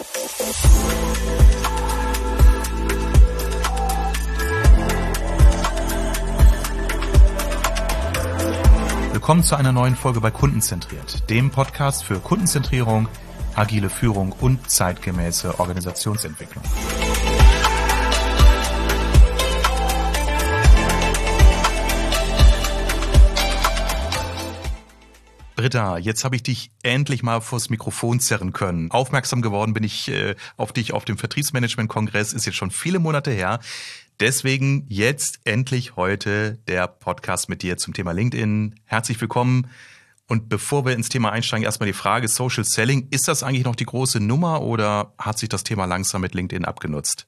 Willkommen zu einer neuen Folge bei Kundenzentriert, dem Podcast für Kundenzentrierung, agile Führung und zeitgemäße Organisationsentwicklung. Britta, jetzt habe ich dich endlich mal vors Mikrofon zerren können. Aufmerksam geworden bin ich auf dich auf dem Vertriebsmanagement-Kongress, ist jetzt schon viele Monate her. Deswegen jetzt endlich heute der Podcast mit dir zum Thema LinkedIn. Herzlich willkommen. Und bevor wir ins Thema einsteigen, erstmal die Frage Social Selling. Ist das eigentlich noch die große Nummer oder hat sich das Thema langsam mit LinkedIn abgenutzt?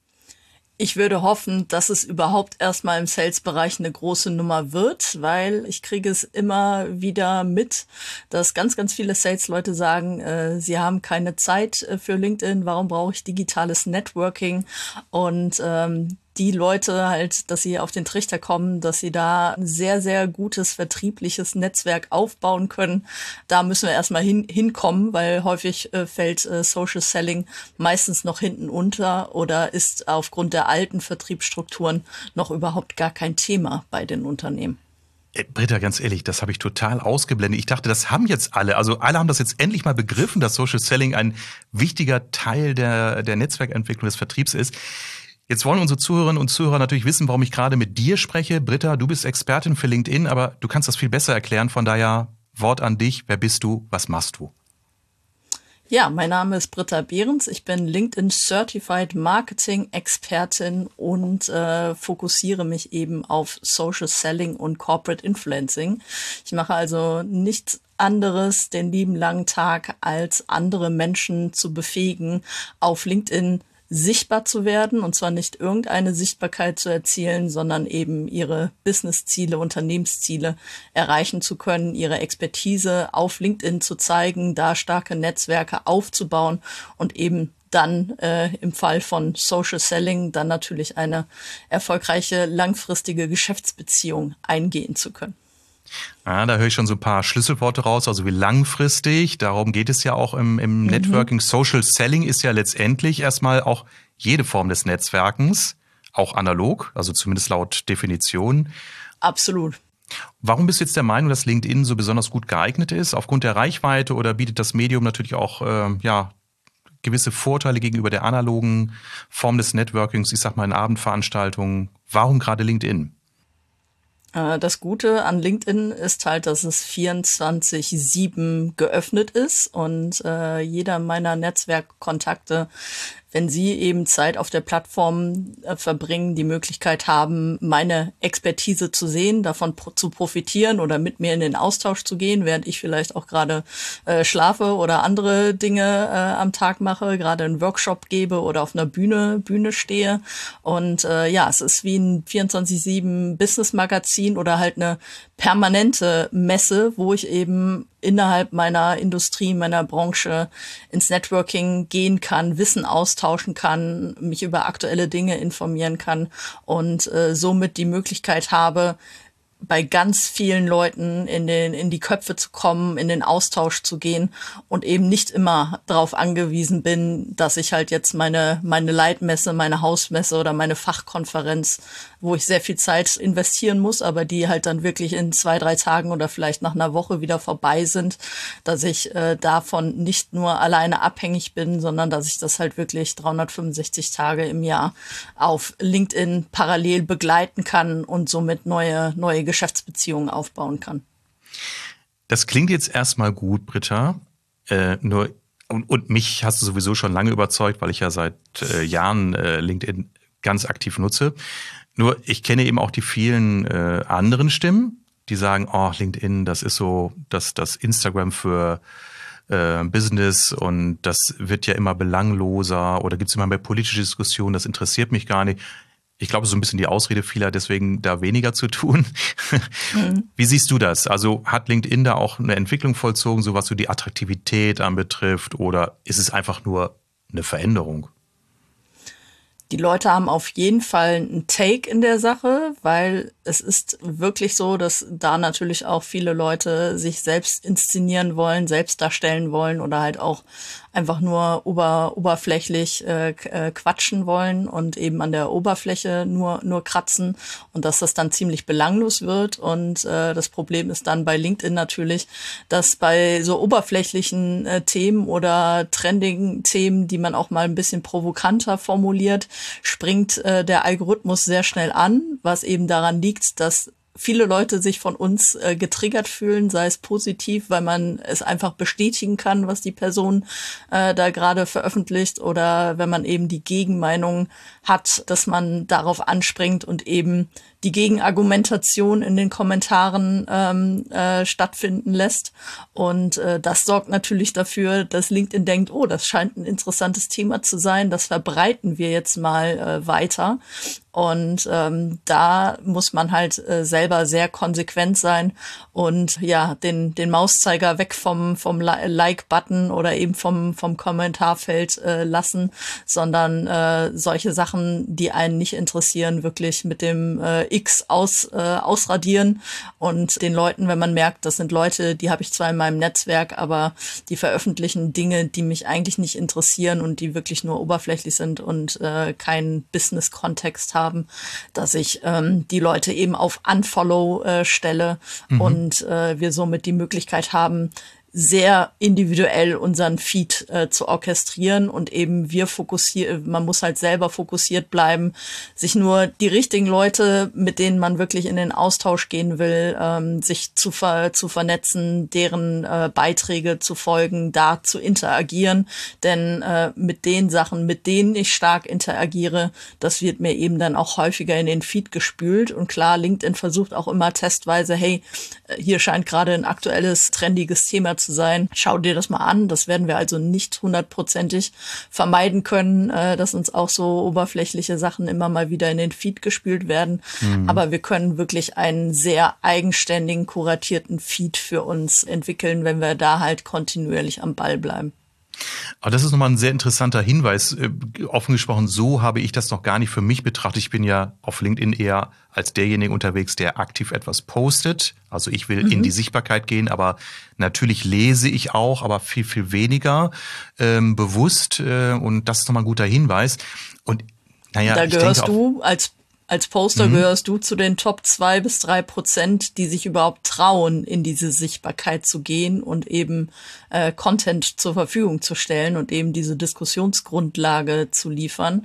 Ich würde hoffen, dass es überhaupt erstmal im Sales-Bereich eine große Nummer wird, weil ich kriege es immer wieder mit, dass ganz, ganz viele Sales-Leute sagen, sie haben keine Zeit für LinkedIn, warum brauche ich digitales Networking? Und die Leute halt, dass sie auf den Trichter kommen, dass sie da ein sehr, sehr gutes vertriebliches Netzwerk aufbauen können. Da müssen wir erstmal hinkommen, weil häufig fällt Social Selling meistens noch hinten unter oder ist aufgrund der alten Vertriebsstrukturen noch überhaupt gar kein Thema bei den Unternehmen. Britta, ganz ehrlich, das habe ich total ausgeblendet. Ich dachte, das haben jetzt alle. Also alle haben das jetzt endlich mal begriffen, dass Social Selling ein wichtiger Teil der Netzwerkentwicklung des Vertriebs ist. Jetzt wollen unsere Zuhörerinnen und Zuhörer natürlich wissen, warum ich gerade mit dir spreche. Britta, du bist Expertin für LinkedIn, aber du kannst das viel besser erklären. Von daher Wort an dich. Wer bist du? Was machst du? Ja, mein Name ist Britta Behrens. Ich bin LinkedIn Certified Marketing Expertin und fokussiere mich eben auf Social Selling und Corporate Influencing. Ich mache also nichts anderes den lieben langen Tag, als andere Menschen zu befähigen, auf LinkedIn sichtbar zu werden, und zwar nicht irgendeine Sichtbarkeit zu erzielen, sondern eben ihre Businessziele, Unternehmensziele erreichen zu können, ihre Expertise auf LinkedIn zu zeigen, da starke Netzwerke aufzubauen und eben dann im Fall von Social Selling dann natürlich eine erfolgreiche langfristige Geschäftsbeziehung eingehen zu können. Ja, da höre ich schon so ein paar Schlüsselworte raus, also wie langfristig, darum geht es ja auch im Networking. Social Selling ist ja letztendlich erstmal auch jede Form des Netzwerkens, auch analog, also zumindest laut Definition. Absolut. Warum bist du jetzt der Meinung, dass LinkedIn so besonders gut geeignet ist? Aufgrund der Reichweite oder bietet das Medium natürlich auch gewisse Vorteile gegenüber der analogen Form des Networkings, ich sag mal in Abendveranstaltungen? Warum gerade LinkedIn? Das Gute an LinkedIn ist halt, dass es 24/7 geöffnet ist und jeder meiner Netzwerkkontakte, wenn sie eben Zeit auf der Plattform verbringen, die Möglichkeit haben, meine Expertise zu sehen, davon zu profitieren oder mit mir in den Austausch zu gehen, während ich vielleicht auch gerade schlafe oder andere Dinge am Tag mache, gerade einen Workshop gebe oder auf einer Bühne stehe. Und es ist wie ein 24/7 Business-Magazin oder halt eine permanente Messe, wo ich eben innerhalb meiner Industrie, meiner Branche ins Networking gehen kann, Wissen austauschen kann, mich über aktuelle Dinge informieren kann und somit die Möglichkeit habe, bei ganz vielen Leuten in die Köpfe zu kommen, in den Austausch zu gehen und eben nicht immer darauf angewiesen bin, dass ich halt jetzt meine Leitmesse, meine Hausmesse oder meine Fachkonferenz, wo ich sehr viel Zeit investieren muss, aber die halt dann wirklich in 2-3 Tagen oder vielleicht nach einer Woche wieder vorbei sind, dass ich davon nicht nur alleine abhängig bin, sondern dass ich das halt wirklich 365 Tage im Jahr auf LinkedIn parallel begleiten kann und somit neue Geschäftsbeziehungen aufbauen kann. Das klingt jetzt erstmal gut, Britta. Und mich hast du sowieso schon lange überzeugt, weil ich ja seit Jahren LinkedIn ganz aktiv nutze. Nur ich kenne eben auch die vielen anderen Stimmen, die sagen, oh, LinkedIn, das ist so das Instagram für Business und das wird ja immer belangloser oder gibt es immer mehr politische Diskussionen, das interessiert mich gar nicht. Ich glaube, so ein bisschen die Ausrede vieler, deswegen da weniger zu tun. Wie siehst du das? Also hat LinkedIn da auch eine Entwicklung vollzogen, so was so die Attraktivität anbetrifft, oder ist es einfach nur eine Veränderung? Die Leute haben auf jeden Fall einen Take in der Sache, weil es ist wirklich so, dass da natürlich auch viele Leute sich selbst inszenieren wollen, selbst darstellen wollen oder halt auch einfach nur oberflächlich quatschen wollen und eben an der Oberfläche nur kratzen und dass das dann ziemlich belanglos wird. Und das Problem ist dann bei LinkedIn natürlich, dass bei so oberflächlichen Themen oder trendigen Themen, die man auch mal ein bisschen provokanter formuliert, springt der Algorithmus sehr schnell an, was eben daran liegt, dass viele Leute sich von uns getriggert fühlen, sei es positiv, weil man es einfach bestätigen kann, was die Person da gerade veröffentlicht, oder wenn man eben die Gegenmeinung hat, dass man darauf anspringt und eben die Gegenargumentation in den Kommentaren stattfinden lässt. Und das sorgt natürlich dafür, dass LinkedIn denkt, oh, das scheint ein interessantes Thema zu sein, das verbreiten wir jetzt mal weiter. Und da muss man halt selber sehr konsequent sein und ja, den Mauszeiger weg vom Like-Button oder eben vom Kommentarfeld lassen, sondern solche Sachen, die einen nicht interessieren, wirklich mit dem X ausradieren und den Leuten, wenn man merkt, das sind Leute, die habe ich zwar in meinem Netzwerk, aber die veröffentlichen Dinge, die mich eigentlich nicht interessieren und die wirklich nur oberflächlich sind und keinen Business-Kontext haben, dass ich die Leute eben auf Unfollow stelle und wir somit die Möglichkeit haben, sehr individuell unseren Feed zu orchestrieren und eben man muss halt selber fokussiert bleiben, sich nur die richtigen Leute, mit denen man wirklich in den Austausch gehen will, sich zu vernetzen, deren Beiträge zu folgen, da zu interagieren, denn mit den Sachen, mit denen ich stark interagiere, das wird mir eben dann auch häufiger in den Feed gespült. Und klar, LinkedIn versucht auch immer testweise, hey, hier scheint gerade ein aktuelles, trendiges Thema zu sein. Schau dir das mal an. Das werden wir also nicht 100%ig vermeiden können, dass uns auch so oberflächliche Sachen immer mal wieder in den Feed gespült werden. Aber wir können wirklich einen sehr eigenständigen, kuratierten Feed für uns entwickeln, wenn wir da halt kontinuierlich am Ball bleiben. Aber das ist nochmal ein sehr interessanter Hinweis. Offen gesprochen, so habe ich das noch gar nicht für mich betrachtet. Ich bin ja auf LinkedIn eher als derjenige unterwegs, der aktiv etwas postet. Also ich will in die Sichtbarkeit gehen, aber natürlich lese ich auch, aber viel, viel weniger bewusst. Und das ist nochmal ein guter Hinweis. Und naja, da gehörst du als Poster gehörst du zu den Top 2-3%, die sich überhaupt trauen, in diese Sichtbarkeit zu gehen und eben Content zur Verfügung zu stellen und eben diese Diskussionsgrundlage zu liefern.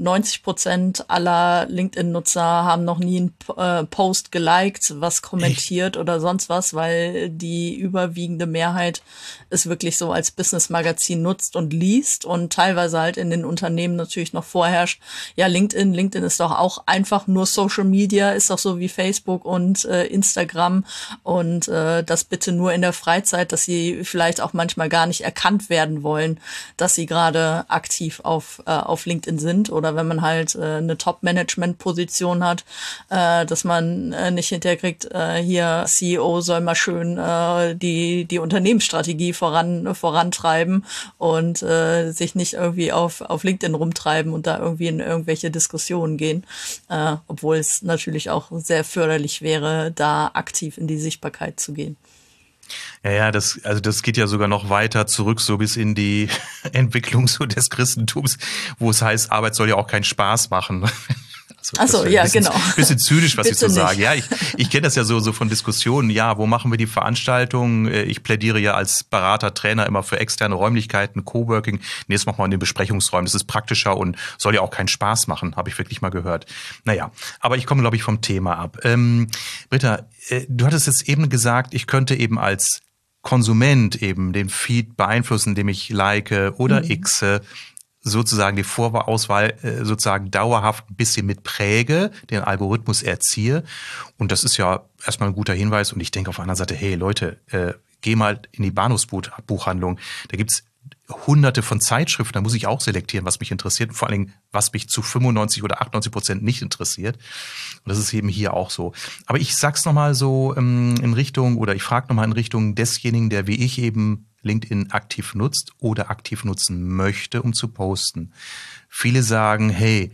90% aller LinkedIn-Nutzer haben noch nie einen Post geliked, was kommentiert oder sonst was, weil die überwiegende Mehrheit es wirklich so als Business-Magazin nutzt und liest und teilweise halt in den Unternehmen natürlich noch vorherrscht, ja, LinkedIn ist doch auch einfach nur Social Media, ist doch so wie Facebook und Instagram und das bitte nur in der Freizeit, dass sie vielleicht auch manchmal gar nicht erkannt werden wollen, dass sie gerade aktiv auf LinkedIn sind, oder wenn man halt eine Top-Management-Position hat, dass man nicht hinterkriegt, hier CEO soll mal schön die Unternehmensstrategie vorantreiben und sich nicht irgendwie auf LinkedIn rumtreiben und da irgendwie in irgendwelche Diskussionen gehen, obwohl es natürlich auch sehr förderlich wäre, da aktiv in die Sichtbarkeit zu gehen. Ja, das geht ja sogar noch weiter zurück, so bis in die Entwicklung so des Christentums, wo es heißt, Arbeit soll ja auch keinen Spaß machen. Also, ja, genau. Bisschen zynisch, was ich so nicht. sage. Ja, ich kenne das ja so von Diskussionen. Ja, wo machen wir die Veranstaltungen? Ich plädiere ja als Berater, Trainer immer für externe Räumlichkeiten, Coworking. Nee, das machen wir in den Besprechungsräumen. Das ist praktischer und soll ja auch keinen Spaß machen, habe ich wirklich mal gehört. Naja, aber ich komme, glaube ich, vom Thema ab. Britta, du hattest jetzt eben gesagt, ich könnte eben als Konsument eben den Feed beeinflussen, indem ich like oder xe, sozusagen die Vorauswahl sozusagen dauerhaft ein bisschen mit präge, den Algorithmus erziehe. Und das ist ja erstmal ein guter Hinweis. Und ich denke auf der anderen Seite, hey Leute, geh mal in die Bahnhofsbuchhandlung. Da gibt's Hunderte von Zeitschriften, da muss ich auch selektieren, was mich interessiert, vor allen Dingen, was mich zu 95 oder 98% nicht interessiert. Und das ist eben hier auch so. Aber ich sag's nochmal so in Richtung, oder ich frage nochmal in Richtung desjenigen, der wie ich eben LinkedIn aktiv nutzt oder aktiv nutzen möchte, um zu posten. Viele sagen, hey,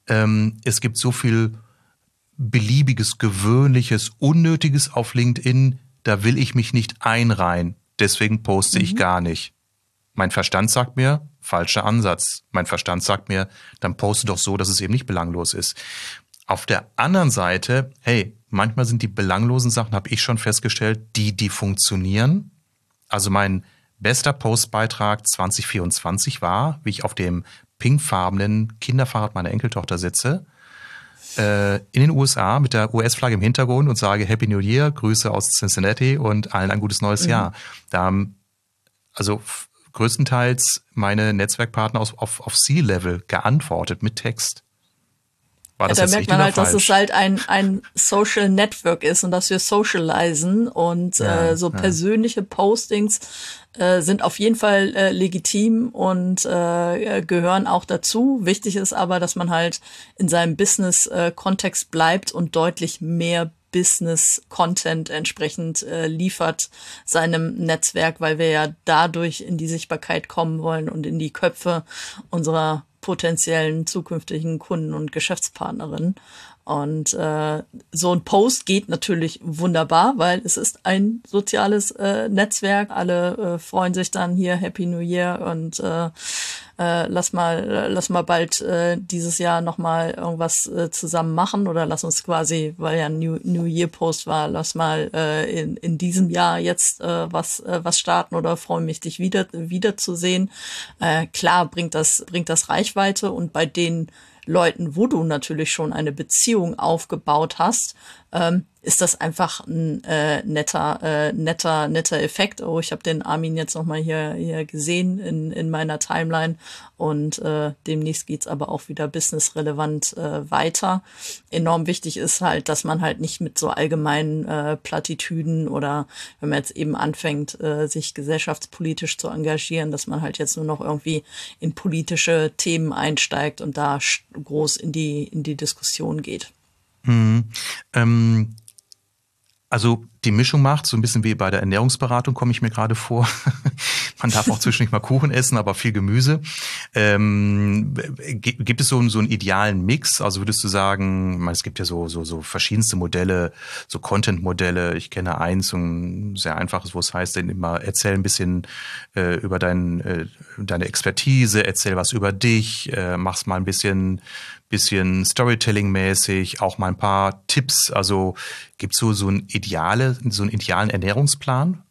Es gibt so viel beliebiges, gewöhnliches, unnötiges auf LinkedIn, da will ich mich nicht einreihen. Deswegen poste ich gar nicht. Mein Verstand sagt mir, falscher Ansatz. Mein Verstand sagt mir, dann poste doch so, dass es eben nicht belanglos ist. Auf der anderen Seite, hey, manchmal sind die belanglosen Sachen, habe ich schon festgestellt, die funktionieren. Also mein bester Postbeitrag 2024 war, wie ich auf dem pinkfarbenen Kinderfahrrad meiner Enkeltochter sitze, in den USA mit der US-Flagge im Hintergrund und sage Happy New Year, Grüße aus Cincinnati und allen ein gutes neues Jahr. Da haben also größtenteils meine Netzwerkpartner auf C-Level geantwortet mit Text. War das da merkt man halt, dass es halt ein Social Network ist und dass wir socialisen und so persönliche Postings sind auf jeden Fall legitim und gehören auch dazu. Wichtig ist aber, dass man halt in seinem Business-Kontext bleibt und deutlich mehr Business-Content entsprechend liefert seinem Netzwerk, weil wir ja dadurch in die Sichtbarkeit kommen wollen und in die Köpfe unserer potenziellen zukünftigen Kunden und Geschäftspartnerinnen. Und so ein Post geht natürlich wunderbar, weil es ist ein soziales Netzwerk. Alle freuen sich dann hier Happy New Year und lass mal bald dieses Jahr nochmal irgendwas zusammen machen oder lass uns quasi, weil ja ein New Year Post war, lass mal in diesem Jahr jetzt was starten oder freue mich, dich wieder zu sehen. Klar bringt das Reichweite und bei den Leuten, wo du natürlich schon eine Beziehung aufgebaut hast, ist das einfach ein netter Effekt. Oh, ich habe den Armin jetzt nochmal hier gesehen in meiner Timeline und demnächst geht's aber auch wieder businessrelevant weiter. Enorm wichtig ist halt, dass man halt nicht mit so allgemeinen Plattitüden oder wenn man jetzt eben anfängt, sich gesellschaftspolitisch zu engagieren, dass man halt jetzt nur noch irgendwie in politische Themen einsteigt und da groß in die Diskussion geht. Also die Mischung macht, so ein bisschen wie bei der Ernährungsberatung komme ich mir gerade vor. Man darf auch zwischendurch mal Kuchen essen, aber viel Gemüse. Gibt es so einen idealen Mix? Also würdest du sagen, es gibt ja so verschiedenste Modelle, so Content-Modelle. Ich kenne eins, ein sehr einfaches, wo es heißt, immer erzähl ein bisschen über deine Expertise, erzähl was über dich, mach's mal ein bisschen Storytelling-mäßig, auch mal ein paar Tipps. Also gibt's so einen idealen Ernährungsplan?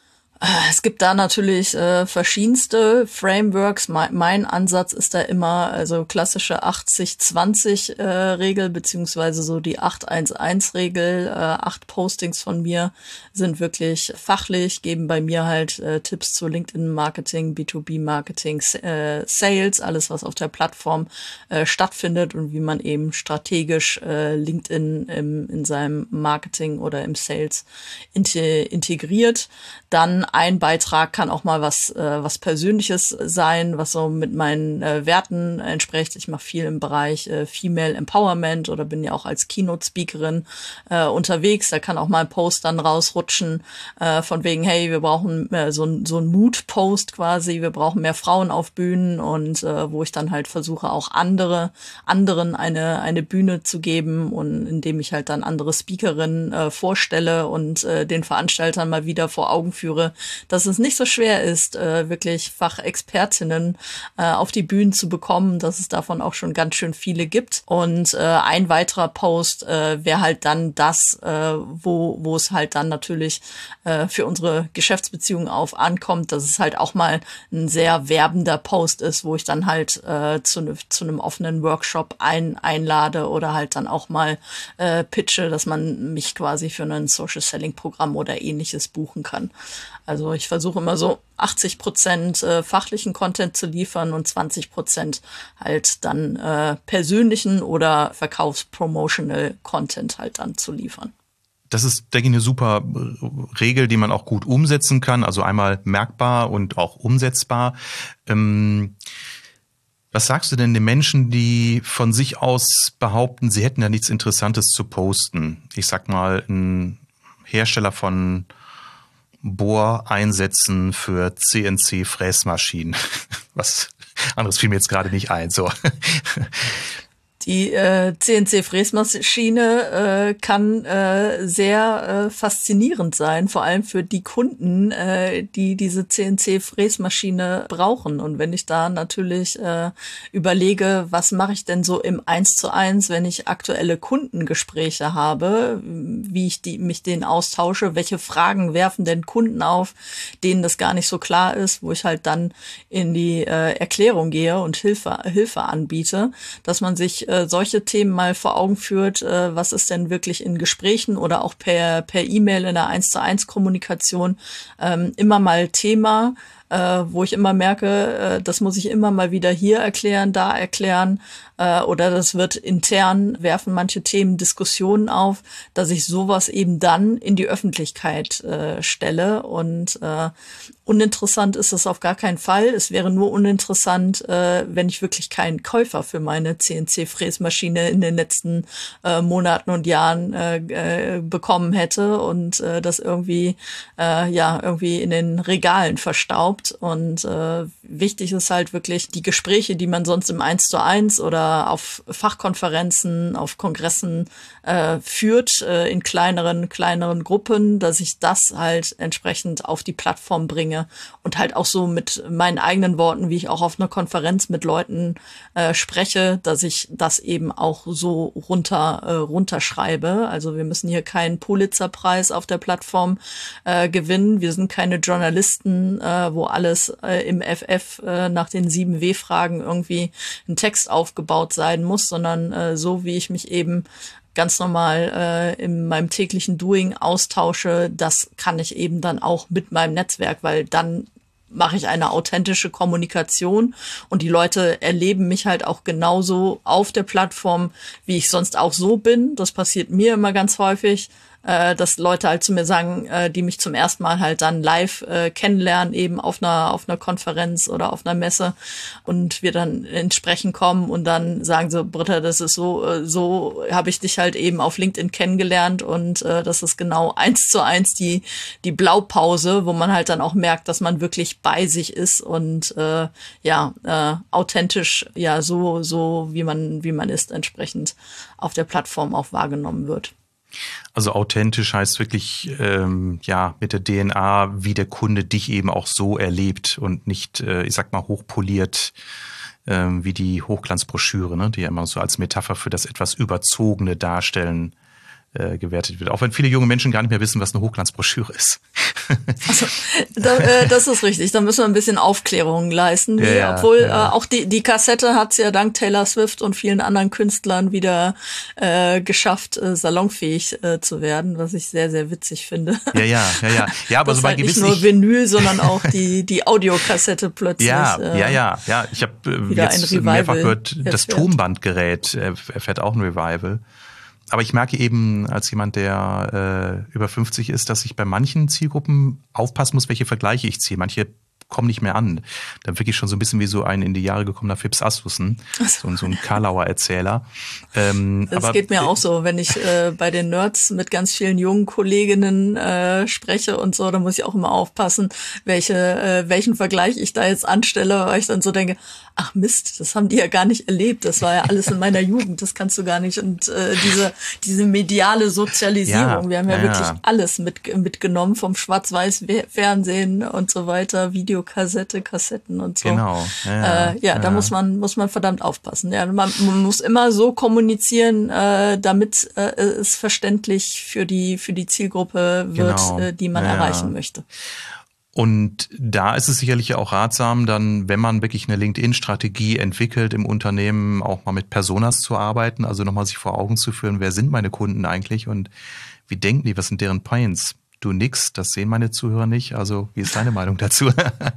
Es gibt da natürlich verschiedenste Frameworks. Mein Ansatz ist da immer also klassische 80-20 Regel beziehungsweise so die 8-1-1 Regel. 8 Postings von mir sind wirklich fachlich, geben bei mir halt Tipps zu LinkedIn-Marketing, B2B-Marketing, Sales, alles was auf der Plattform stattfindet und wie man eben strategisch LinkedIn in seinem Marketing oder im Sales integriert. Dann ein Beitrag kann auch mal was Persönliches sein, was so mit meinen Werten entspricht. Ich mache viel im Bereich Female Empowerment oder bin ja auch als Keynote-Speakerin unterwegs. Da kann auch mal ein Post dann rausrutschen von wegen, hey, wir brauchen so ein Mood-Post quasi. Wir brauchen mehr Frauen auf Bühnen und wo ich dann halt versuche, auch anderen eine Bühne zu geben und indem ich halt dann andere Speakerinnen vorstelle und den Veranstaltern mal wieder vor Augen führe, dass es nicht so schwer ist, wirklich Fachexpertinnen auf die Bühnen zu bekommen, dass es davon auch schon ganz schön viele gibt. Und ein weiterer Post wäre halt dann das, wo es halt dann natürlich für unsere Geschäftsbeziehungen ankommt, dass es halt auch mal ein sehr werbender Post ist, wo ich dann halt zu einem offenen Workshop einlade oder halt dann auch mal pitche, dass man mich quasi für ein Social Selling Programm oder ähnliches buchen kann. Also ich versuche immer so 80% fachlichen Content zu liefern und 20% halt dann persönlichen oder Verkaufs-Promotional Content halt dann zu liefern. Das ist, denke ich, eine super Regel, die man auch gut umsetzen kann. Also einmal merkbar und auch umsetzbar. Was sagst du denn den Menschen, die von sich aus behaupten, sie hätten ja nichts Interessantes zu posten? Ich sag mal, ein Hersteller von Bohreinsätzen für CNC-Fräsmaschinen. Was anderes fiel mir jetzt gerade nicht ein. So. Die CNC-Fräsmaschine kann sehr faszinierend sein, vor allem für die Kunden, die diese CNC-Fräsmaschine brauchen. Und wenn ich da natürlich überlege, was mache ich denn so im 1:1, wenn ich aktuelle Kundengespräche habe, wie ich mich denen austausche, welche Fragen werfen denn Kunden auf, denen das gar nicht so klar ist, wo ich halt dann in die Erklärung gehe und Hilfe anbiete, dass man sich solche Themen mal vor Augen führt, was ist denn wirklich in Gesprächen oder auch per E-Mail in der 1:1 Kommunikation immer mal Thema, wo ich immer merke, das muss ich immer mal wieder hier erklären, da erklären, oder das wird intern, werfen manche Themen Diskussionen auf, dass ich sowas eben dann in die Öffentlichkeit stelle. Und uninteressant ist es auf gar keinen Fall. Es wäre nur uninteressant, wenn ich wirklich keinen Käufer für meine CNC-Fräsmaschine in den letzten Monaten und Jahren bekommen hätte und das irgendwie irgendwie in den Regalen verstaubt. Und wichtig ist halt wirklich die Gespräche, die man sonst im 1:1 oder auf Fachkonferenzen, auf Kongressen führt, in kleineren Gruppen, dass ich das halt entsprechend auf die Plattform bringe und halt auch so mit meinen eigenen Worten, wie ich auch auf einer Konferenz mit Leuten spreche, dass ich das eben auch so runterschreibe. Also wir müssen hier keinen Pulitzerpreis auf der Plattform gewinnen. Wir sind keine Journalisten, wo alles im FF nach den 7 W-Fragen irgendwie ein Text aufgebaut sein muss, sondern so wie ich mich eben ganz normal in meinem täglichen Doing austausche, das kann ich eben dann auch mit meinem Netzwerk, weil dann mache ich eine authentische Kommunikation und die Leute erleben mich halt auch genauso auf der Plattform, wie ich sonst auch so bin. Das passiert mir immer ganz häufig, dass Leute halt zu mir sagen, die mich zum ersten Mal halt dann live kennenlernen, eben auf einer Konferenz oder auf einer Messe und wir dann ins Sprechen kommen und dann sagen so, Britta, das ist so habe ich dich halt eben auf LinkedIn kennengelernt und das ist genau 1:1 die Blaupause, wo man halt dann auch merkt, dass man wirklich bei sich ist und authentisch, so wie man ist, entsprechend auf der Plattform auch wahrgenommen wird. Also authentisch heißt wirklich mit der DNA, wie der Kunde dich eben auch so erlebt und nicht, ich sag mal, hochpoliert wie die Hochglanzbroschüre, ne, die ja immer so als Metapher für das etwas Überzogene Darstellen gewertet wird. Auch wenn viele junge Menschen gar nicht mehr wissen, was eine Hochglanzbroschüre ist. Also, das ist richtig. Da müssen wir ein bisschen Aufklärung leisten. Auch die Kassette hat es ja dank Taylor Swift und vielen anderen Künstlern wieder geschafft, salonfähig zu werden, was ich sehr, sehr witzig finde. Ja, aber das so bei halt gewissen nicht nur Vinyl, sondern auch die Audiokassette plötzlich. Ja. Ich habe jetzt mehrfach gehört, das Tonbandgerät erfährt auch ein Revival. Aber ich merke eben als jemand, der über 50 ist, dass ich bei manchen Zielgruppen aufpassen muss, welche Vergleiche ich ziehe. Manche kommen nicht mehr an. Dann wirklich schon so ein bisschen wie so ein in die Jahre gekommener Phipps Asmussen, so ein Karlauer Erzähler. Das geht mir auch so, wenn ich bei den Nerds mit ganz vielen jungen Kolleginnen spreche und so, da muss ich auch immer aufpassen, welchen Vergleich ich da jetzt anstelle, weil ich dann so denke, ach Mist, das haben die ja gar nicht erlebt, das war ja alles in meiner Jugend, das kannst du gar nicht. Und diese mediale Sozialisierung, wir haben ja wirklich alles mitgenommen, vom Schwarz-Weiß-Fernsehen und so weiter, Videokassette, Kassetten und so. Genau. Da muss man verdammt aufpassen. Ja, man muss immer so kommunizieren, damit es verständlich für die Zielgruppe wird, die man erreichen möchte. Und da ist es sicherlich auch ratsam, dann, wenn man wirklich eine LinkedIn-Strategie entwickelt im Unternehmen, auch mal mit Personas zu arbeiten, also nochmal sich vor Augen zu führen, wer sind meine Kunden eigentlich und wie denken die, was sind deren Pains? Du nix, das sehen meine Zuhörer nicht. Also wie ist deine Meinung dazu?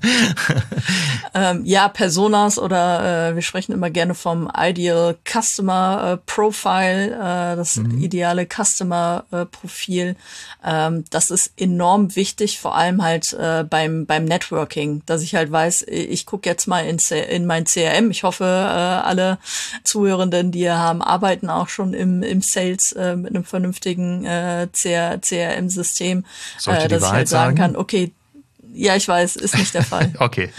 Personas oder wir sprechen immer gerne vom Ideal Customer Profile, das ideale Customer Profil. Das ist enorm wichtig, vor allem halt beim Networking, dass ich halt weiß, ich gucke jetzt mal in mein CRM. Ich hoffe, alle Zuhörenden, die hier haben, arbeiten auch schon im Sales mit einem vernünftigen CRM-System. Sollte die dass Wahrheit ich halt sagen kann, okay, Ja, ich weiß, ist nicht der Fall. Okay.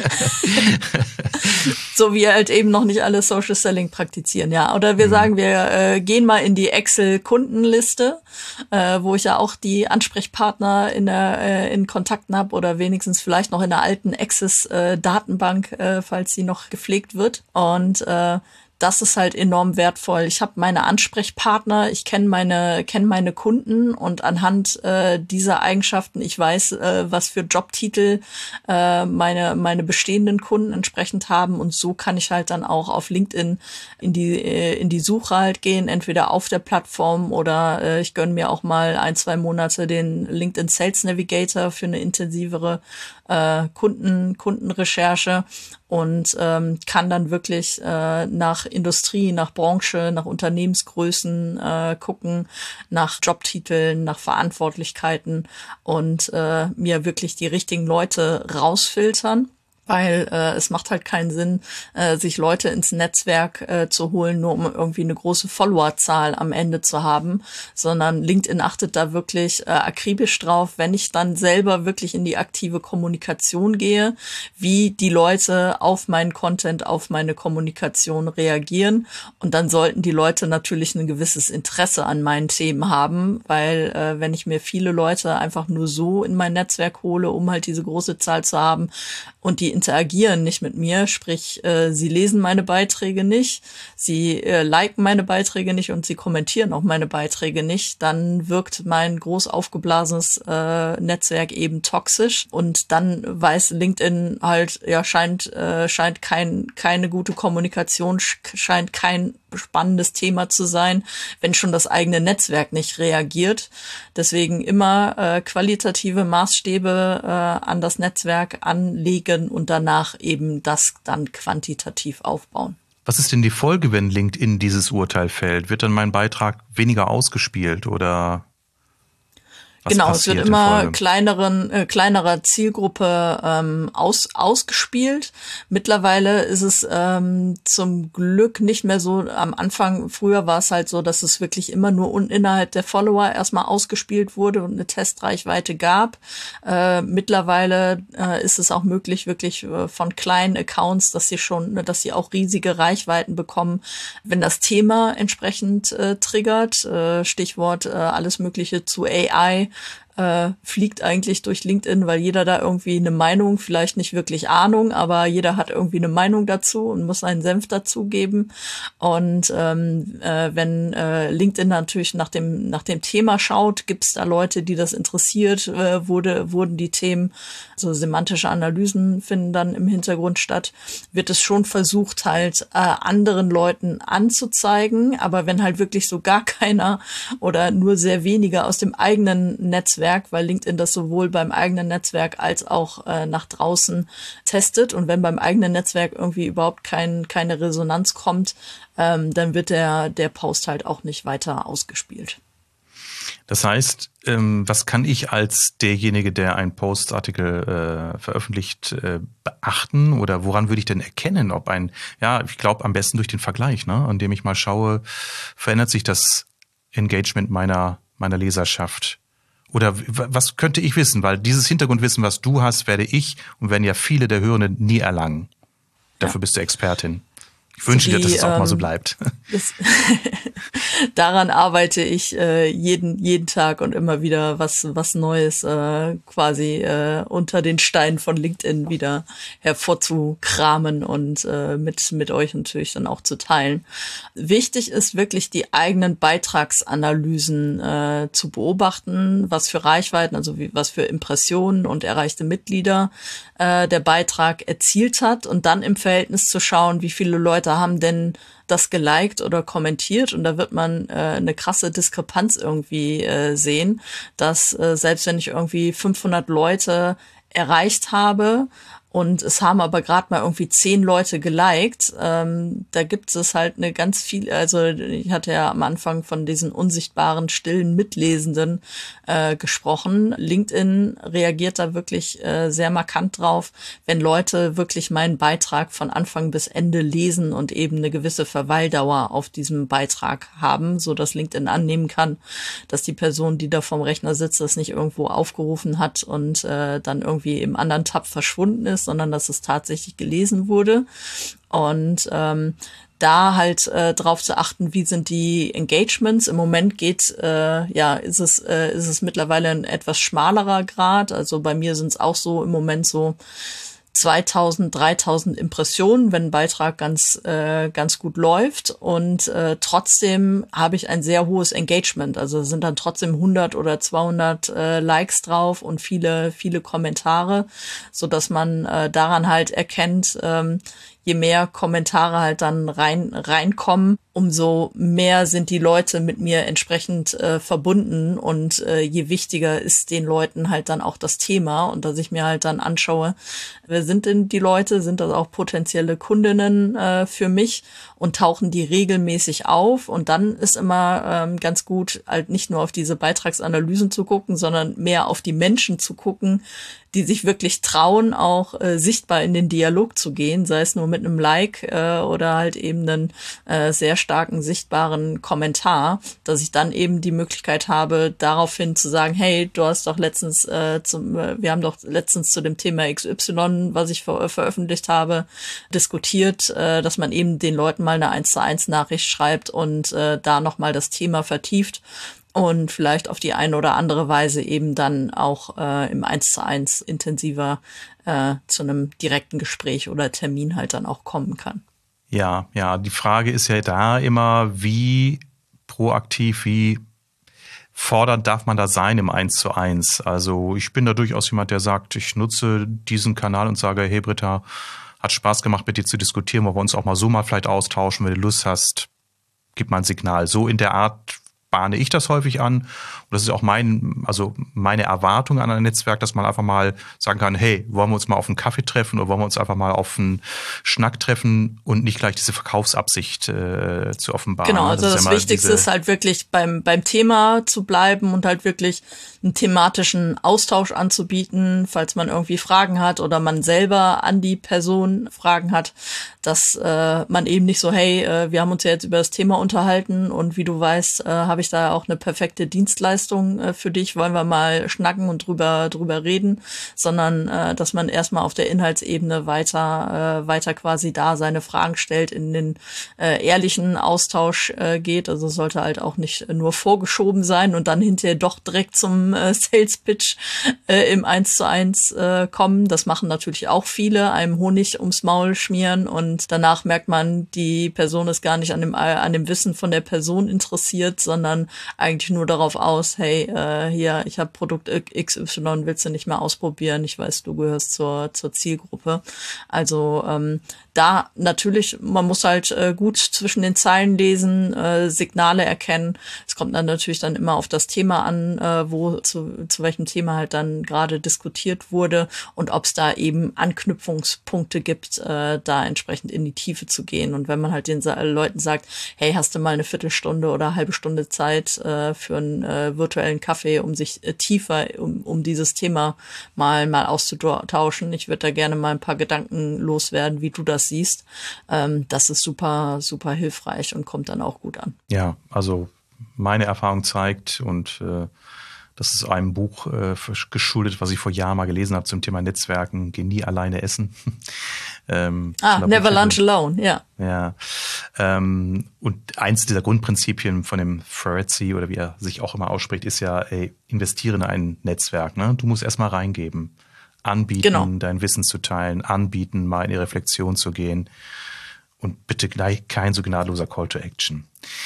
So wie halt eben noch nicht alle Social Selling praktizieren, ja. Oder wir sagen, wir gehen mal in die Excel-Kundenliste, wo ich ja auch die Ansprechpartner in Kontakten habe oder wenigstens vielleicht noch in der alten Access-Datenbank, falls sie noch gepflegt wird. Und das ist halt enorm wertvoll. Ich habe meine Ansprechpartner, ich kenne meine Kunden und anhand dieser Eigenschaften, ich weiß, was für Jobtitel meine bestehenden Kunden entsprechend haben, und so kann ich halt dann auch auf LinkedIn in die Suche halt gehen, entweder auf der Plattform oder ich gönne mir auch mal 1-2 Monate den LinkedIn Sales Navigator für eine intensivere Kundenrecherche und kann dann wirklich nach Industrie, nach Branche, nach Unternehmensgrößen gucken, nach Jobtiteln, nach Verantwortlichkeiten und mir wirklich die richtigen Leute rausfiltern. Weil es macht halt keinen Sinn, sich Leute ins Netzwerk zu holen, nur um irgendwie eine große Followerzahl am Ende zu haben, sondern LinkedIn achtet da wirklich akribisch drauf, wenn ich dann selber wirklich in die aktive Kommunikation gehe, wie die Leute auf meinen Content, auf meine Kommunikation reagieren. Und dann sollten die Leute natürlich ein gewisses Interesse an meinen Themen haben, weil wenn ich mir viele Leute einfach nur so in mein Netzwerk hole, um halt diese große Zahl zu haben, und die interagieren nicht mit mir, sprich, sie lesen meine Beiträge nicht, sie liken meine Beiträge nicht und sie kommentieren auch meine Beiträge nicht, dann wirkt mein groß aufgeblasenes Netzwerk eben toxisch, und dann weiß LinkedIn halt, ja, scheint keine gute Kommunikation, scheint kein spannendes Thema zu sein, wenn schon das eigene Netzwerk nicht reagiert. Deswegen immer qualitative Maßstäbe an das Netzwerk anlegen und danach eben das dann quantitativ aufbauen. Was ist denn die Folge, wenn LinkedIn dieses Urteil fällt? Wird dann mein Beitrag weniger ausgespielt oder was genau, es wird immer kleinerer Zielgruppe ausgespielt. Mittlerweile ist es zum Glück nicht mehr so. Am Anfang, früher war es halt so, dass es wirklich immer nur innerhalb der Follower erstmal ausgespielt wurde und eine Testreichweite gab. Mittlerweile ist es auch möglich, wirklich von kleinen Accounts, dass sie auch riesige Reichweiten bekommen, wenn das Thema entsprechend triggert. Stichwort alles Mögliche zu AI. Fliegt eigentlich durch LinkedIn, weil jeder da irgendwie eine Meinung, vielleicht nicht wirklich Ahnung, aber jeder hat irgendwie eine Meinung dazu und muss seinen Senf dazugeben. Und wenn LinkedIn natürlich nach dem Thema schaut, gibt es da Leute, die das interessiert, wurden die Themen, so semantische Analysen finden dann im Hintergrund statt, wird es schon versucht, halt anderen Leuten anzuzeigen. Aber wenn halt wirklich so gar keiner oder nur sehr wenige aus dem eigenen Netzwerk, weil LinkedIn das sowohl beim eigenen Netzwerk als auch nach draußen testet. Und wenn beim eigenen Netzwerk irgendwie überhaupt keine Resonanz kommt, dann wird der Post halt auch nicht weiter ausgespielt. Das heißt, was kann ich als derjenige, der einen Postartikel veröffentlicht, beachten, oder woran würde ich denn erkennen, ob ich glaube am besten durch den Vergleich, ne, indem ich mal schaue, verändert sich das Engagement meiner Leserschaft? Oder was könnte ich wissen? Weil dieses Hintergrundwissen, was du hast, werde ich und werden ja viele der Hörenden nie erlangen. Dafür bist du Expertin. Ich wünsche dir, dass es auch mal so bleibt. Daran arbeite ich jeden Tag und immer wieder was Neues quasi unter den Steinen von LinkedIn wieder hervorzukramen und mit euch natürlich dann auch zu teilen. Wichtig ist wirklich, die eigenen Beitragsanalysen zu beobachten, was für Reichweiten, also was für Impressionen und erreichte Mitglieder der Beitrag erzielt hat, und dann im Verhältnis zu schauen, wie viele Leute haben denn das geliked oder kommentiert, und da wird man eine krasse Diskrepanz irgendwie sehen, dass selbst wenn ich irgendwie 500 Leute erreicht habe und es haben aber gerade mal irgendwie 10 Leute geliked. Da gibt es halt eine ganz viel, also ich hatte ja am Anfang von diesen unsichtbaren, stillen Mitlesenden gesprochen. LinkedIn reagiert da wirklich sehr markant drauf, wenn Leute wirklich meinen Beitrag von Anfang bis Ende lesen und eben eine gewisse Verweildauer auf diesem Beitrag haben, so dass LinkedIn annehmen kann, dass die Person, die da vorm Rechner sitzt, das nicht irgendwo aufgerufen hat und dann irgendwie im anderen Tab verschwunden ist, sondern dass es tatsächlich gelesen wurde. Und da halt drauf zu achten, wie sind die Engagements. Im Moment ist es mittlerweile ein etwas schmalerer Grad. Also bei mir sind es auch so im Moment so 2000, 3000 Impressionen, wenn ein Beitrag ganz gut läuft, und trotzdem habe ich ein sehr hohes Engagement. Also es sind dann trotzdem 100 oder 200 Likes drauf und viele Kommentare, so dass man daran halt erkennt, je mehr Kommentare halt dann reinkommen, umso mehr sind die Leute mit mir entsprechend verbunden, und je wichtiger ist den Leuten halt dann auch das Thema, und dass ich mir halt dann anschaue, wer sind denn die Leute, sind das auch potenzielle Kundinnen für mich, und tauchen die regelmäßig auf, und dann ist immer ganz gut, halt nicht nur auf diese Beitragsanalysen zu gucken, sondern mehr auf die Menschen zu gucken, die sich wirklich trauen, auch sichtbar in den Dialog zu gehen, sei es nur mit einem Like oder halt eben einen sehr starken, sichtbaren Kommentar, dass ich dann eben die Möglichkeit habe, daraufhin zu sagen, hey, du hast doch letztens wir haben doch letztens zu dem Thema XY, was ich veröffentlicht habe, diskutiert, dass man eben den Leuten mal eine 1:1 Nachricht schreibt und da nochmal das Thema vertieft und vielleicht auf die eine oder andere Weise eben dann auch im 1:1 intensiver zu einem direkten Gespräch oder Termin halt dann auch kommen kann. Ja, die Frage ist ja da immer, wie proaktiv, wie fordernd darf man da sein im 1:1? Also ich bin da durchaus jemand, der sagt, ich nutze diesen Kanal und sage, hey Britta, hat Spaß gemacht, mit dir zu diskutieren, wollen wir uns auch mal so mal vielleicht austauschen, wenn du Lust hast, gib mal ein Signal. So in der Art bahne ich das häufig an. Und das ist auch meine Erwartung an ein Netzwerk, dass man einfach mal sagen kann, hey, wollen wir uns mal auf einen Kaffee treffen oder wollen wir uns einfach mal auf einen Schnack treffen und nicht gleich diese Verkaufsabsicht zu offenbaren. Genau, also das Wichtigste ist halt wirklich beim Thema zu bleiben und halt wirklich einen thematischen Austausch anzubieten, falls man irgendwie Fragen hat oder man selber an die Person Fragen hat, dass man eben nicht so, hey, wir haben uns ja jetzt über das Thema unterhalten und wie du weißt, habe ich da auch eine perfekte Dienstleistung für dich, wollen wir mal schnacken und drüber reden, sondern dass man erstmal auf der Inhaltsebene weiter quasi da seine Fragen stellt, in den ehrlichen Austausch geht. Also es sollte halt auch nicht nur vorgeschoben sein und dann hinterher doch direkt zum Sales Pitch im 1:1 kommen. Das machen natürlich auch viele, einem Honig ums Maul schmieren, und danach merkt man, die Person ist gar nicht an dem Wissen von der Person interessiert, sondern eigentlich nur darauf aus, hey, hier, ich habe Produkt XY, willst du nicht mehr ausprobieren? Ich weiß, du gehörst zur Zielgruppe. Also da natürlich, man muss halt gut zwischen den Zeilen lesen, Signale erkennen. Es kommt dann natürlich dann immer auf das Thema an, zu welchem Thema halt dann gerade diskutiert wurde und ob es da eben Anknüpfungspunkte gibt, da entsprechend in die Tiefe zu gehen. Und wenn man halt den Leuten sagt, hey, hast du mal eine Viertelstunde oder eine halbe Stunde Zeit für einen virtuellen Kaffee, um sich tiefer um dieses Thema mal auszutauschen. Ich würde da gerne mal ein paar Gedanken loswerden, wie du das siehst. Das ist super, super hilfreich und kommt dann auch gut an. Ja, also meine Erfahrung zeigt, und das ist einem Buch geschuldet, was ich vor Jahren mal gelesen habe zum Thema Netzwerken, geh nie alleine essen. Never lunch alone, ja. Ja. Und eins dieser Grundprinzipien von dem Ferretti, oder wie er sich auch immer ausspricht, ist ja, investiere in ein Netzwerk. Ne? Du musst erstmal reingeben, anbieten, genau, dein Wissen zu teilen, anbieten, mal in die Reflexion zu gehen, und bitte gleich kein so gnadenloser Call to Action.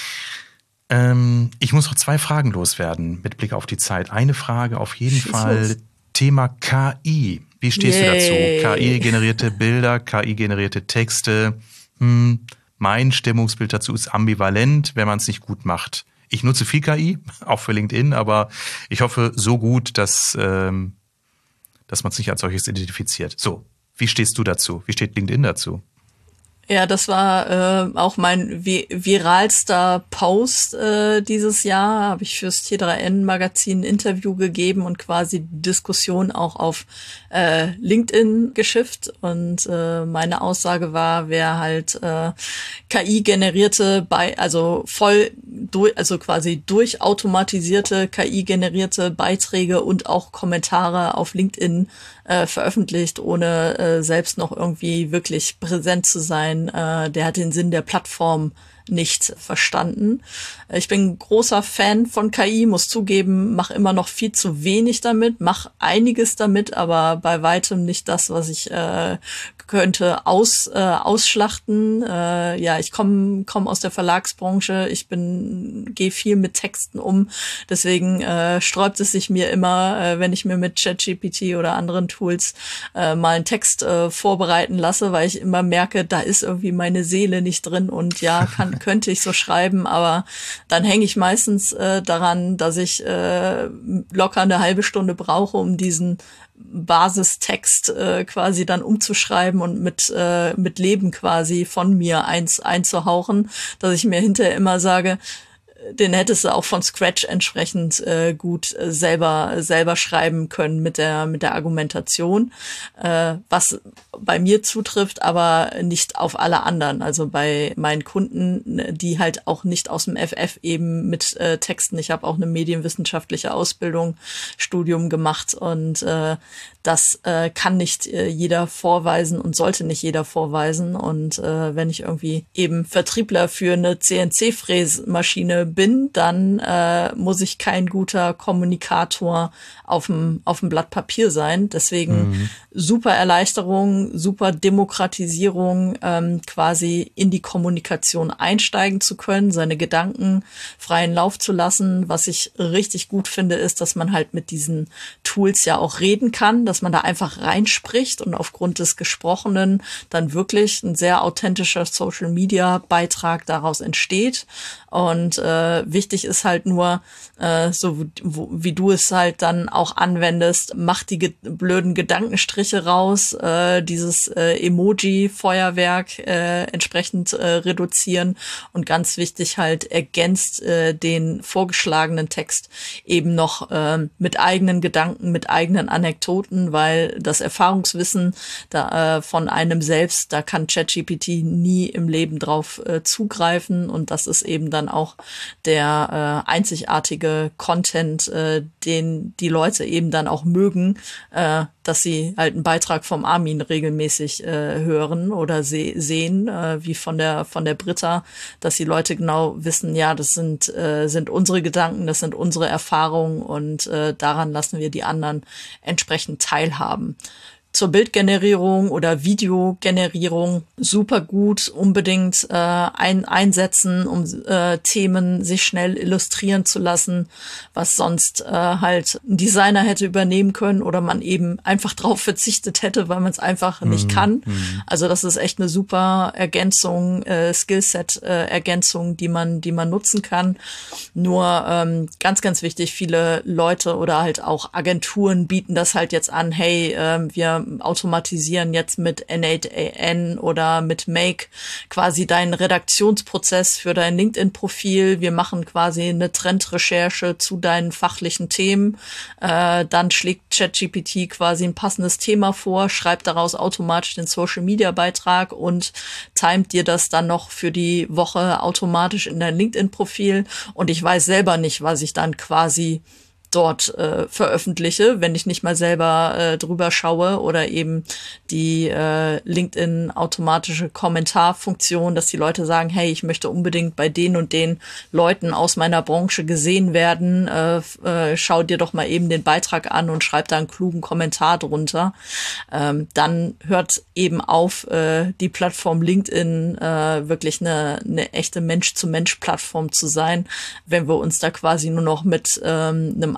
Ich muss noch 2 Fragen loswerden mit Blick auf die Zeit. Eine Frage auf jeden Fall, Thema KI. Wie stehst du dazu? KI-generierte Bilder, KI-generierte Texte. Mein Stimmungsbild dazu ist ambivalent, wenn man es nicht gut macht. Ich nutze viel KI, auch für LinkedIn, aber ich hoffe so gut, dass man es nicht als solches identifiziert. So, Wie stehst du dazu? Wie steht LinkedIn dazu? Ja, das war auch mein viralster Post dieses Jahr. Habe ich fürs T3N-Magazin ein Interview gegeben und quasi die Diskussion auch auf LinkedIn geschifft. Und meine Aussage war, wer halt KI-generierte, also quasi durchautomatisierte KI-generierte Beiträge und auch Kommentare auf LinkedIn veröffentlicht, ohne selbst noch irgendwie wirklich präsent zu sein, der hat den Sinn der Plattform nicht verstanden. Ich bin großer Fan von KI, muss zugeben, mache immer noch viel zu wenig damit, mache einiges damit, aber bei weitem nicht das, was ich könnte ausschlachten. Ja, ich komm aus der Verlagsbranche, gehe viel mit Texten um, deswegen sträubt es sich mir immer, wenn ich mir mit ChatGPT oder anderen Tools mal einen Text vorbereiten lasse, weil ich immer merke, da ist irgendwie meine Seele nicht drin und ja, könnte ich so schreiben, aber dann hänge ich meistens daran, dass ich locker eine halbe Stunde brauche, um diesen Basistext quasi dann umzuschreiben und mit Leben quasi von mir einzuhauchen, dass ich mir hinterher immer sage, den hättest du auch von Scratch entsprechend gut selber schreiben können mit der Argumentation, was bei mir zutrifft, aber nicht auf alle anderen. Also bei meinen Kunden, die halt auch nicht aus dem FF eben mit Texten. Ich habe auch eine medienwissenschaftliche Ausbildung, Studium gemacht und das kann nicht jeder vorweisen und sollte nicht jeder vorweisen. Und wenn ich irgendwie eben Vertriebler für eine CNC-Fräsmaschine bin, dann muss ich kein guter Kommunikator auf dem Blatt Papier sein. Deswegen super Erleichterung, super Demokratisierung, quasi in die Kommunikation einsteigen zu können, seine Gedanken freien Lauf zu lassen. Was ich richtig gut finde, ist, dass man halt mit diesen Tools ja auch reden kann, dass man da einfach reinspricht und aufgrund des Gesprochenen dann wirklich ein sehr authentischer Social-Media-Beitrag daraus entsteht. Und wichtig ist halt nur, wie du es halt dann auch anwendest, mach die blöden Gedankenstriche raus, dieses Emoji-Feuerwerk entsprechend reduzieren und ganz wichtig halt ergänzt den vorgeschlagenen Text eben noch mit eigenen Gedanken, mit eigenen Anekdoten, weil das Erfahrungswissen von einem selbst, da kann ChatGPT nie im Leben drauf zugreifen und das ist eben dann auch der einzigartige Content, den die Leute eben dann auch mögen, dass sie halt einen Beitrag vom Armin regelmäßig hören oder sehen, wie von der Britta, dass die Leute genau wissen, ja, das sind unsere Gedanken, das sind unsere Erfahrungen und daran lassen wir die anderen entsprechend teilhaben. Zur Bildgenerierung oder Videogenerierung super gut, unbedingt einsetzen, um Themen sich schnell illustrieren zu lassen, was sonst halt ein Designer hätte übernehmen können oder man eben einfach drauf verzichtet hätte, weil man es einfach nicht kann. Also das ist echt eine super Ergänzung, Skillset-Ergänzung, die man nutzen kann. Nur ganz, ganz wichtig, viele Leute oder halt auch Agenturen bieten das halt jetzt an, hey, wir automatisieren jetzt mit N8N oder mit Make quasi deinen Redaktionsprozess für dein LinkedIn-Profil. Wir machen quasi eine Trendrecherche zu deinen fachlichen Themen. Dann schlägt ChatGPT quasi ein passendes Thema vor, schreibt daraus automatisch den Social-Media-Beitrag und timet dir das dann noch für die Woche automatisch in dein LinkedIn-Profil. Und ich weiß selber nicht, was ich dann quasi dort veröffentliche, wenn ich nicht mal selber drüber schaue oder eben die LinkedIn automatische Kommentarfunktion, dass die Leute sagen, hey, ich möchte unbedingt bei den und den Leuten aus meiner Branche gesehen werden, schau dir doch mal eben den Beitrag an und schreib da einen klugen Kommentar drunter. Dann hört eben auf, die Plattform LinkedIn wirklich eine echte Mensch-zu-Mensch-Plattform zu sein, wenn wir uns da quasi nur noch mit einem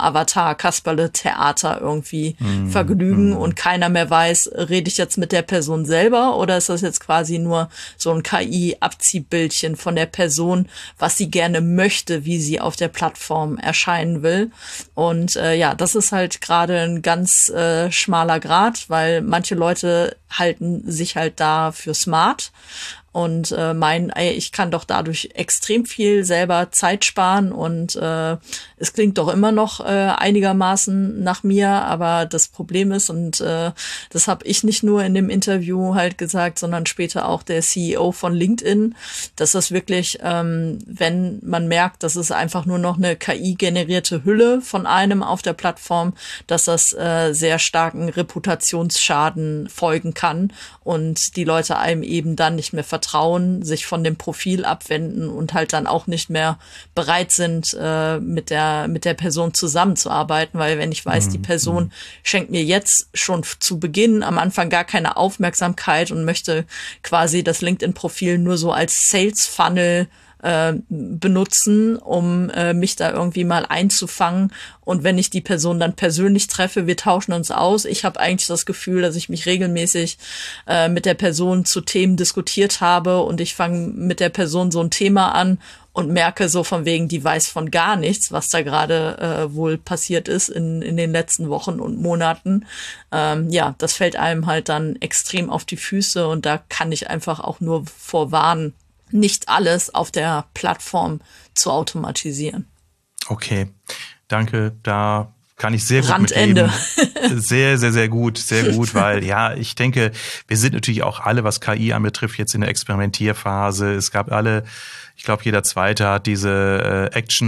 Avatar, Kasperle-Theater irgendwie vergnügen und keiner mehr weiß, rede ich jetzt mit der Person selber oder ist das jetzt quasi nur so ein KI-Abziehbildchen von der Person, was sie gerne möchte, wie sie auf der Plattform erscheinen will. Und das ist halt gerade ein ganz schmaler Grat, weil manche Leute halten sich halt da für smart und meinen, ich kann doch dadurch extrem viel selber Zeit sparen und es klingt doch immer noch einigermaßen nach mir, aber das Problem ist, und das habe ich nicht nur in dem Interview halt gesagt, sondern später auch der CEO von LinkedIn, dass das wirklich, wenn man merkt, dass es einfach nur noch eine KI-generierte Hülle von einem auf der Plattform, dass das sehr starken Reputationsschaden folgen kann und die Leute einem eben dann nicht mehr vertrauen, sich von dem Profil abwenden und halt dann auch nicht mehr bereit sind, mit der Person zusammenzuarbeiten, weil wenn ich weiß, die Person schenkt mir jetzt schon zu Beginn am Anfang gar keine Aufmerksamkeit und möchte quasi das LinkedIn-Profil nur so als Sales-Funnel benutzen, um mich da irgendwie mal einzufangen. Und wenn ich die Person dann persönlich treffe, wir tauschen uns aus. Ich habe eigentlich das Gefühl, dass ich mich regelmäßig mit der Person zu Themen diskutiert habe und ich fange mit der Person so ein Thema an und merke so von wegen, die weiß von gar nichts, was da gerade wohl passiert ist in den letzten Wochen und Monaten. Das fällt einem halt dann extrem auf die Füße und da kann ich einfach auch nur vorwarnen, nicht alles auf der Plattform zu automatisieren. Okay, danke. Da kann ich sehr gut Randende. mitleben. Sehr, sehr, sehr gut, weil ich denke, wir sind natürlich auch alle, was KI anbetrifft, jetzt in der Experimentierphase. Es gab alle, ich glaube, jeder Zweite hat diese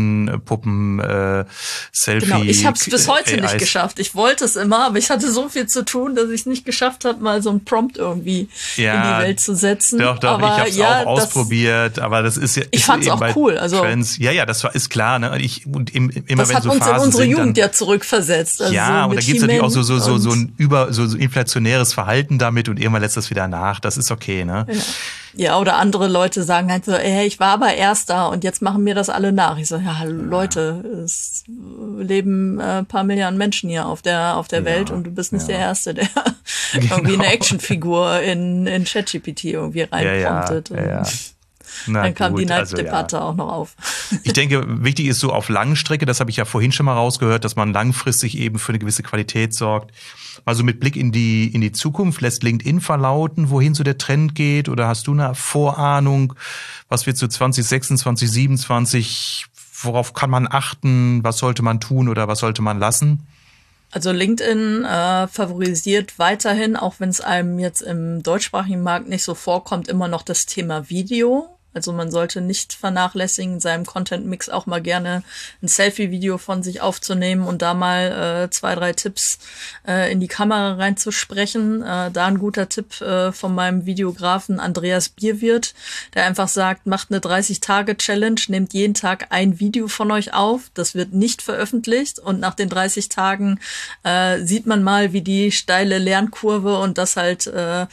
Action-Puppen-Selfie. Genau, ich habe es bis heute AIs. nicht geschafft. Ich wollte es immer, aber ich hatte so viel zu tun, dass ich es nicht geschafft habe, mal so ein Prompt irgendwie in die Welt zu setzen. Doch, aber ich habe es auch ausprobiert, aber das ist ja. Ich fand es auch cool. Also Trends. Ist klar. Ne? Immer das wenn hat so uns Phasen in unsere sind, Jugend ja zurückversetzt. Also ja, so und da gibt's natürlich auch so ein inflationäres Verhalten damit und irgendwann lässt das wieder nach. Das ist okay, ne? Ja, oder andere Leute sagen halt so, ich war aber Erster und jetzt machen mir das alle nach. Ich so, Leute, es leben ein paar Milliarden Menschen hier auf der Welt und du bist nicht der Erste, der irgendwie eine Actionfigur in ChatGPT irgendwie reinpromptet. Dann kam die Neiddebatte auch noch auf. Ich denke, wichtig ist so auf Langstrecke, das habe ich ja vorhin schon mal rausgehört, dass man langfristig eben für eine gewisse Qualität sorgt. Also mit Blick in die Zukunft, lässt LinkedIn verlauten, wohin so der Trend geht? Oder hast du eine Vorahnung, was wird so 2026, 2027, worauf kann man achten, was sollte man tun oder was sollte man lassen? Also LinkedIn favorisiert weiterhin, auch wenn es einem jetzt im deutschsprachigen Markt nicht so vorkommt, immer noch das Thema Video. Also man sollte nicht vernachlässigen, in seinem Content-Mix auch mal gerne ein Selfie-Video von sich aufzunehmen und da mal 2, 3 Tipps in die Kamera reinzusprechen. Da ein guter Tipp von meinem Videografen Andreas Bierwirth, der einfach sagt, macht eine 30-Tage-Challenge, nehmt jeden Tag ein Video von euch auf. Das wird nicht veröffentlicht und nach den 30 Tagen sieht man mal, wie die steile Lernkurve und dass halt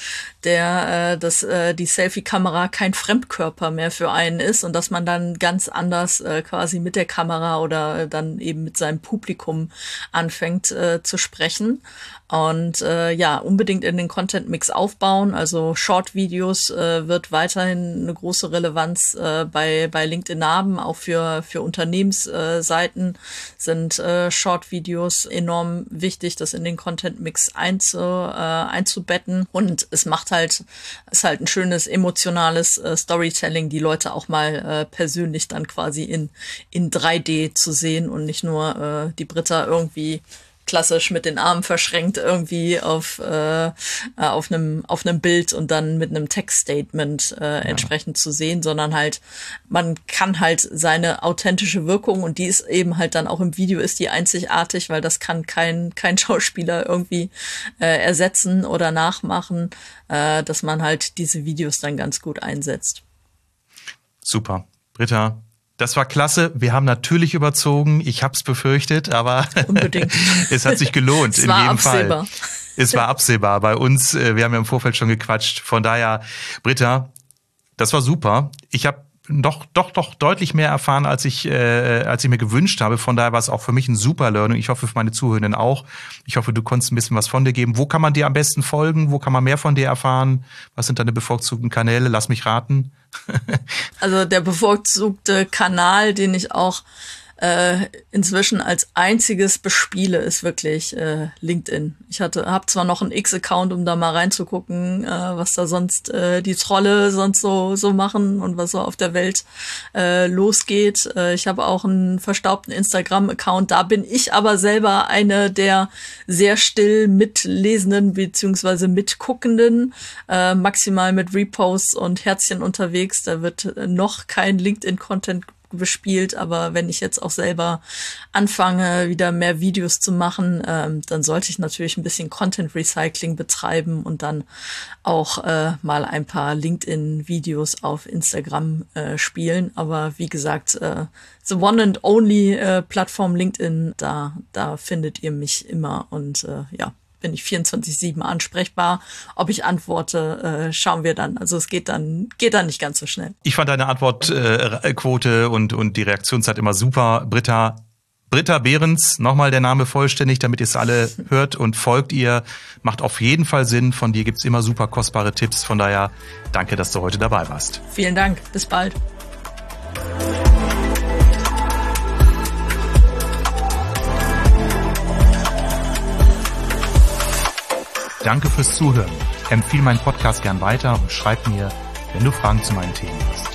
die Selfie-Kamera kein Fremdkörper mehr für einen ist und dass man dann ganz anders quasi mit der Kamera oder dann eben mit seinem Publikum anfängt zu sprechen. Und unbedingt in den Content-Mix aufbauen. Also Short-Videos wird weiterhin eine große Relevanz bei LinkedIn haben. Auch für Unternehmensseiten sind Short-Videos enorm wichtig, das in den Content-Mix einzubetten. Und es ist halt ein schönes emotionales Storytelling, die Leute auch mal persönlich dann quasi in 3D zu sehen und nicht nur die Britta irgendwie klassisch mit den Armen verschränkt irgendwie auf einem Bild und dann mit einem Textstatement entsprechend zu sehen, sondern halt, man kann halt seine authentische Wirkung und die ist eben halt dann auch im Video ist die einzigartig, weil das kann kein Schauspieler irgendwie ersetzen oder nachmachen, dass man halt diese Videos dann ganz gut einsetzt. Super. Britta, das war klasse. Wir haben natürlich überzogen. Ich habe es befürchtet, aber unbedingt. Es hat sich gelohnt in jedem Fall. Es war absehbar bei uns. Wir haben ja im Vorfeld schon gequatscht. Von daher, Britta, das war super. Ich habe doch deutlich mehr erfahren, als ich mir gewünscht habe. Von daher war es auch für mich ein super Learning. Ich hoffe, für meine Zuhörenden auch. Ich hoffe, du konntest ein bisschen was von dir geben. Wo kann man dir am besten folgen? Wo kann man mehr von dir erfahren? Was sind deine bevorzugten Kanäle? Lass mich raten. Also der bevorzugte Kanal, den ich auch inzwischen als einziges bespiele, ist wirklich LinkedIn. Ich habe zwar noch einen X-Account, um da mal reinzugucken, was da sonst die Trolle sonst so machen und was so auf der Welt losgeht. Ich habe auch einen verstaubten Instagram-Account. Da bin ich aber selber eine der sehr still mitlesenden beziehungsweise mitguckenden, maximal mit Reposts und Herzchen unterwegs. Da wird noch kein LinkedIn-Content bespielt, aber wenn ich jetzt auch selber anfange, wieder mehr Videos zu machen, dann sollte ich natürlich ein bisschen Content Recycling betreiben und dann auch mal ein paar LinkedIn-Videos auf Instagram spielen. Aber wie gesagt, the one and only Plattform LinkedIn, da findet ihr mich immer und bin ich 24/7 ansprechbar. Ob ich antworte, schauen wir dann. Also es geht dann nicht ganz so schnell. Ich fand deine Antwortquote und die Reaktionszeit immer super. Britta Behrens, nochmal der Name vollständig, damit ihr es alle hört und folgt ihr. Macht auf jeden Fall Sinn. Von dir gibt's immer super kostbare Tipps. Von daher danke, dass du heute dabei warst. Vielen Dank. Bis bald. Danke fürs Zuhören. Empfehle meinen Podcast gern weiter und schreib mir, wenn du Fragen zu meinen Themen hast.